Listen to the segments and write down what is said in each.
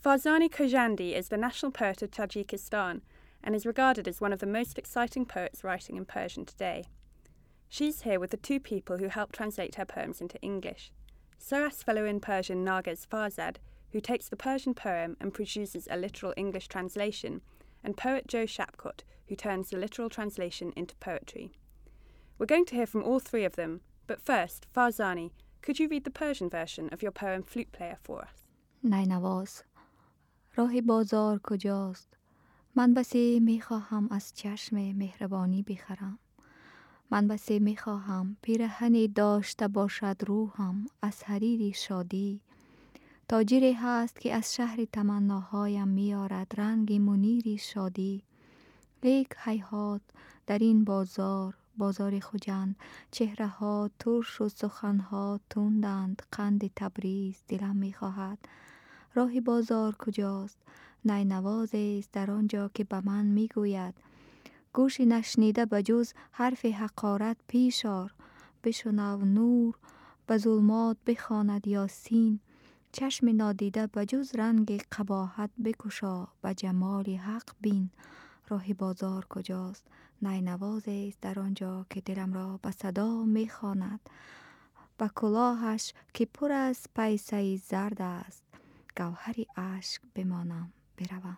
Farzani Khojandi is the national poet of Tajikistan and is regarded as one of the most exciting poets writing in Persian today. She's here with the two people who helped translate her poems into English. SOAS fellow in Persian Narges Farzad, who takes the Persian poem and produces a literal English translation, and poet Joe Shapcott, who turns the literal translation into poetry. We're going to hear from all three of them, but first, Farzani, could you read the Persian version of your poem Flute Player for us? نینواز. راه بازار کجاست؟ من بسی میخواهم از چشم مهربانی بخرم. من بسی میخواهم پیرهنی داشته باشد روحم از حریر شادی. تاجری هست که از شهر تمناهایم میارد رنگ منیری شادی. لیک هیهات در این بازار خجند، چهره ها ترش و سخن ها تندند. قند تبریز دلم میخواهد. راه بازار کجاست؟ نینواز است در آنجا که به من میگوید گوش نشنیده بجز حرف حقارت پیش آر. بشنو نور به ظلمات بخواند یاسین. چشم نادیده بجز رنگ قباحت بکشا به جمال حق بین. راه بازار کجاست؟ نینواز است در آنجا که دلم را به صدا میخواند. به کلاهش که پر از پیسه زرد است گوهری اشک بمانم بروم.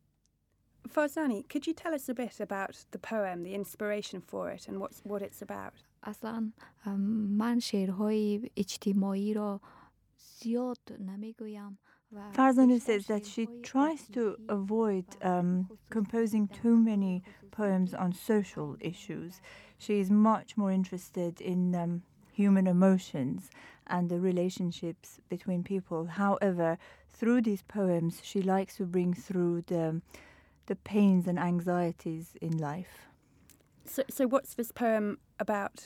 Farzani, could you tell us a bit about the poem, the inspiration for it, and what it's about? اصلا من شعرهای اجتماعی را زیاد نمیگویم. Farzani says that she tries to avoid composing too many poems on social issues. She is much more interested in human emotions and the relationships between people. However, through these poems, she likes to bring through the pains and anxieties in life. So what's this poem about?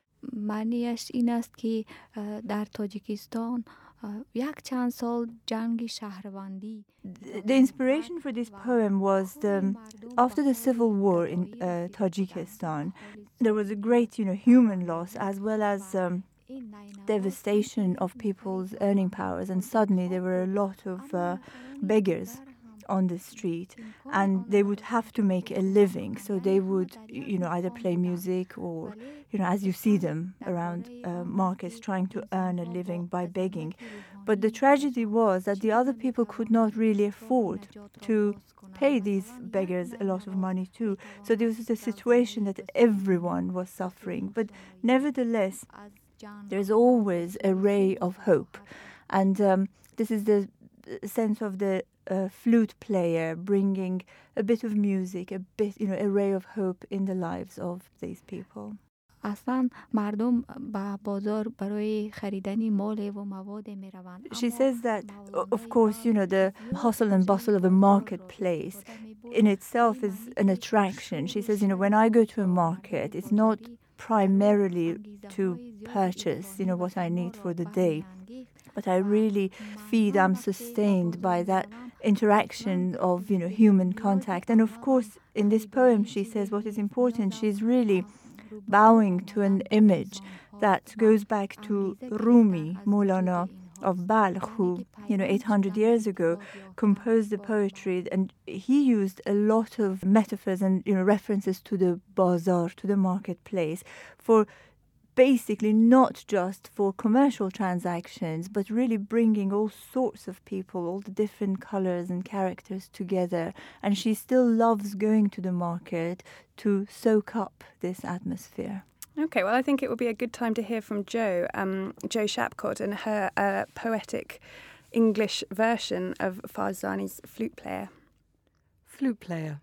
معنیش این است که در تاجیکستان یک چند سال جنگ شهروندی. The inspiration for this poem was after the civil war in Tajikistan, there was a great, human loss as well as devastation of people's earning powers, and suddenly there were a lot of beggars on the street, and they would have to make a living. So they would, either play music or, as you see them around markets trying to earn a living by begging. But the tragedy was that the other people could not really afford to pay these beggars a lot of money too. So there was a situation that everyone was suffering. But nevertheless, there's always a ray of hope. And this is the sense of the flute player bringing a bit of music, a bit, a ray of hope in the lives of these people. اصلا مردم به بازار برای خریدن مال و مواد می روند. She says that, of course, the hustle and bustle of a marketplace in itself is an attraction. She says, when I go to a market, it's not primarily to purchase, what I need for the day, but I really I'm sustained by that interaction of, human contact. And of course, in this poem, she says what is important, she's really bowing to an image that goes back to Rumi, Maulana of Balkh, who, 800 years ago composed the poetry, and he used a lot of metaphors and, references to the bazaar, to the marketplace, for basically not just for commercial transactions, but really bringing all sorts of people, all the different colors and characters together. And she still loves going to the market to soak up this atmosphere. Okay, well, I think it would be a good time to hear from Jo Shapcott, and her poetic English version of Farzani's Flute Player. Flute Player.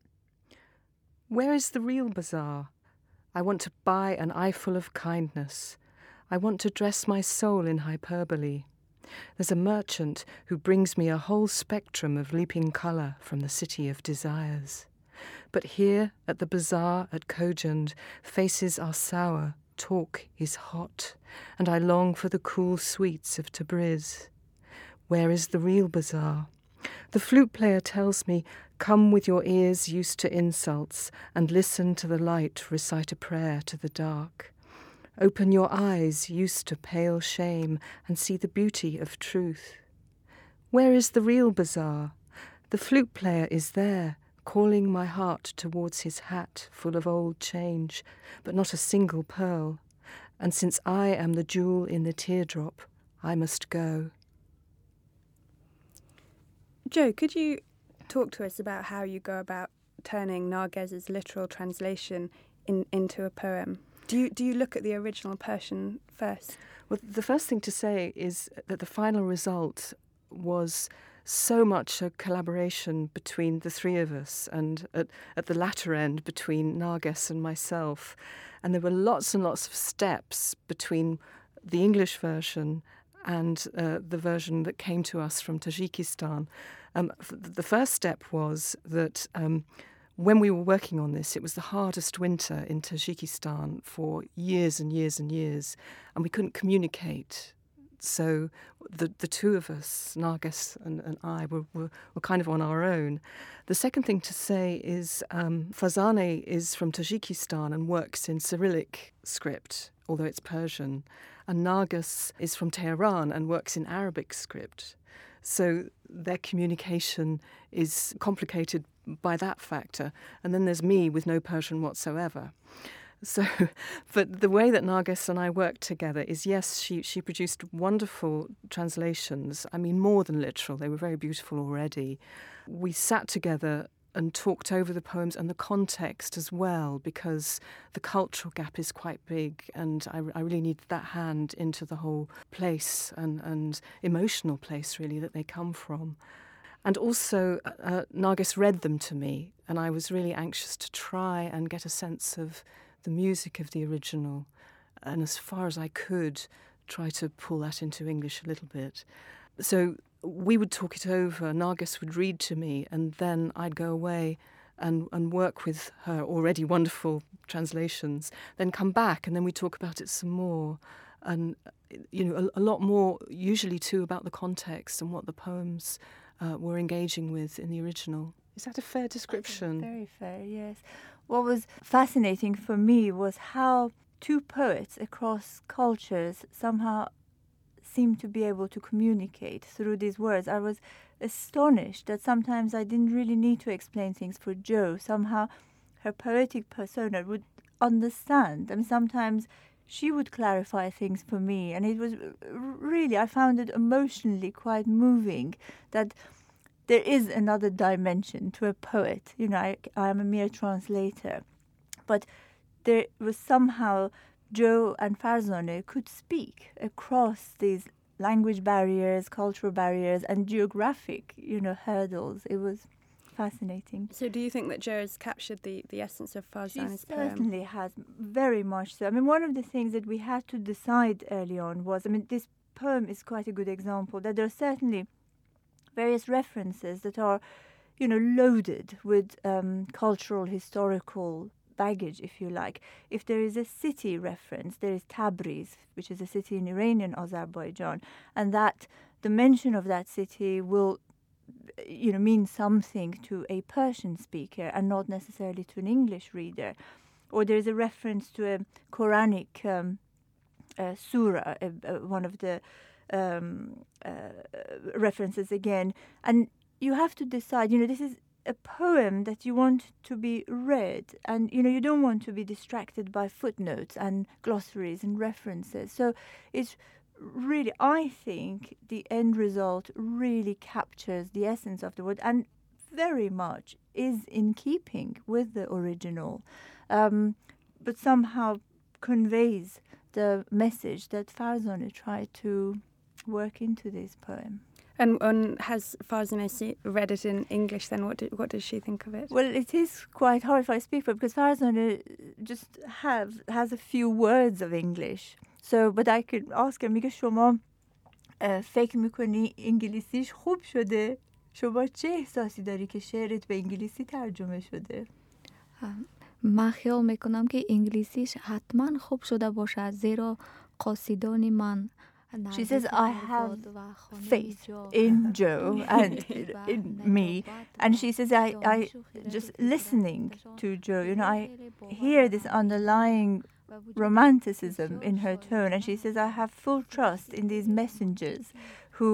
Where is the real bazaar? I want to buy an eyeful of kindness. I want to dress my soul in hyperbole. There's a merchant who brings me a whole spectrum of leaping colour from the city of desires. But here at the bazaar at Khojand, faces are sour, talk is hot, and I long for the cool sweets of Tabriz. Where is the real bazaar? The flute player tells me, come with your ears used to insults and listen to the light recite a prayer to the dark. Open your eyes used to pale shame and see the beauty of truth. Where is the real bazaar? The flute player is there, calling my heart towards his hat full of old change, but not a single pearl. And since I am the jewel in the teardrop, I must go. Jo, could you talk to us about how you go about turning Nargiz's literal translation into a poem? Do you look at the original Persian first? Well, the first thing to say is that the final result was so much a collaboration between the three of us, and at the latter end between Nargis and myself. And there were lots and lots of steps between the English version and the version that came to us from Tajikistan. The first step was that when we were working on this, it was the hardest winter in Tajikistan for years and years and years, and we couldn't communicate. So the two of us, Nargis and I, were kind of on our own. The second thing to say is Farzaneh is from Tajikistan and works in Cyrillic script, although it's Persian. And Nargis is from Tehran and works in Arabic script. So their communication is complicated by that factor. And then there's me with no Persian whatsoever. So, but the way that Nargis and I worked together is, yes, she produced wonderful translations. I mean, more than literal. They were very beautiful already. We sat together and talked over the poems and the context as well, because the cultural gap is quite big, and I really need that hand into the whole place and emotional place, really, that they come from. And also, Nargis read them to me, and I was really anxious to try and get a sense of the music of the original, and as far as I could, try to pull that into English a little bit. So we would talk it over, Nargis would read to me, and then I'd go away and work with her already wonderful translations, then come back, and then we'd talk about it some more. And, you know, a lot more, usually too, about the context and what the poems were engaging with in the original. Is that a fair description? Very fair, yes. What was fascinating for me was how two poets across cultures somehow seemed to be able to communicate through these words. I was astonished that sometimes I didn't really need to explain things for Jo. Somehow her poetic persona would understand. I mean, sometimes she would clarify things for me, and it was really, I found it emotionally quite moving that there is another dimension to a poet. You know, I am a mere translator. But there was somehow Jo and Farzaneh could speak across these language barriers, cultural barriers, and geographic, hurdles. It was fascinating. So do you think that Jo has captured the essence of Farzaneh's poem? She certainly has, very much so. I mean, one of the things that we had to decide early on was, this poem is quite a good example, that there are certainly various references that are, loaded with cultural, historical baggage, if you like. If there is a city reference, there is Tabriz, which is a city in Iranian Azerbaijan, and that the mention of that city will, mean something to a Persian speaker and not necessarily to an English reader. Or there is a reference to a Quranic surah, one of the references again, and you have to decide, this is a poem that you want to be read, and you don't want to be distracted by footnotes and glossaries and references. So it's really, I think the end result really captures the essence of the word and very much is in keeping with the original, but somehow conveys the message that Farzaneh tried to work into this poem. And has Farzaneh read it in English then? What does she think of it? Well, it is quite hard if I speak for it, because Farzaneh just has a few words of English. So, but I could ask her, میگه شما فکر میکنی انگلیسیش خوب شده؟ شما چه احساسی داری که شعرت به انگلیسی ترجمه شده؟ من خیال میکنم که انگلیسیش حتما خوب شده باشد، زیرا قاصدان من. She says, I have faith in Jo and in me. And she says, I just listening to Jo, I hear this underlying romanticism in her tone. And she says, I have full trust in these messengers who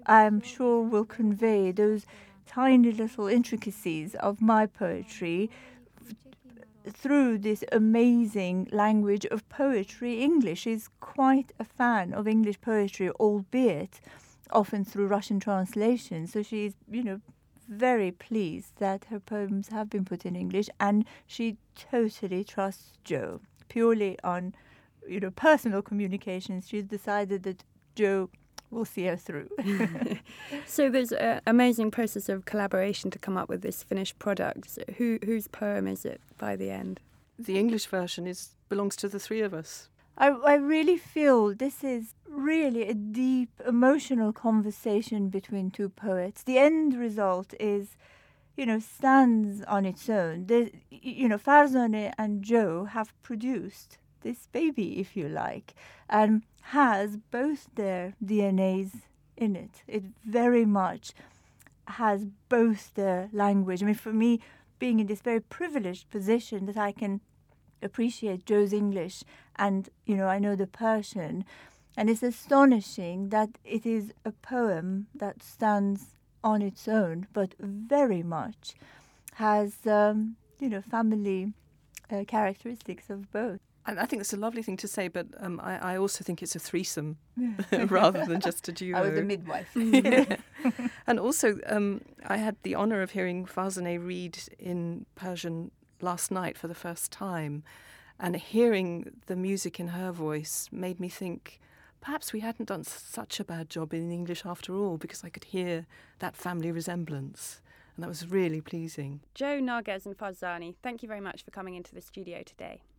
I'm sure will convey those tiny little intricacies of my poetry through this amazing language of poetry, English. She's quite a fan of English poetry, albeit often through Russian translation. So she's, very pleased that her poems have been put in English, and she totally trusts Joe. Purely on, personal communications, she's decided that Joe will see her through. So there's an amazing process of collaboration to come up with this finished product. So whose poem is it by the end? The English version belongs to the three of us. I really feel this is really a deep emotional conversation between two poets. The end result is, stands on its own. Farzaneh and Joe have produced this baby, if you like, and has both their DNAs in it. It very much has both their language. I mean, for me, being in this very privileged position that I can appreciate Joe's English and, I know the Persian, and it's astonishing that it is a poem that stands on its own, but very much has, family characteristics of both. And I think that's a lovely thing to say, but I also think it's a threesome rather than just a duo. I was a midwife. Yeah. And also, I had the honour of hearing Farzaneh read in Persian last night for the first time, and hearing the music in her voice made me think perhaps we hadn't done such a bad job in English after all, because I could hear that family resemblance, and that was really pleasing. Joe, Narges and Farzaneh, thank you very much for coming into the studio today.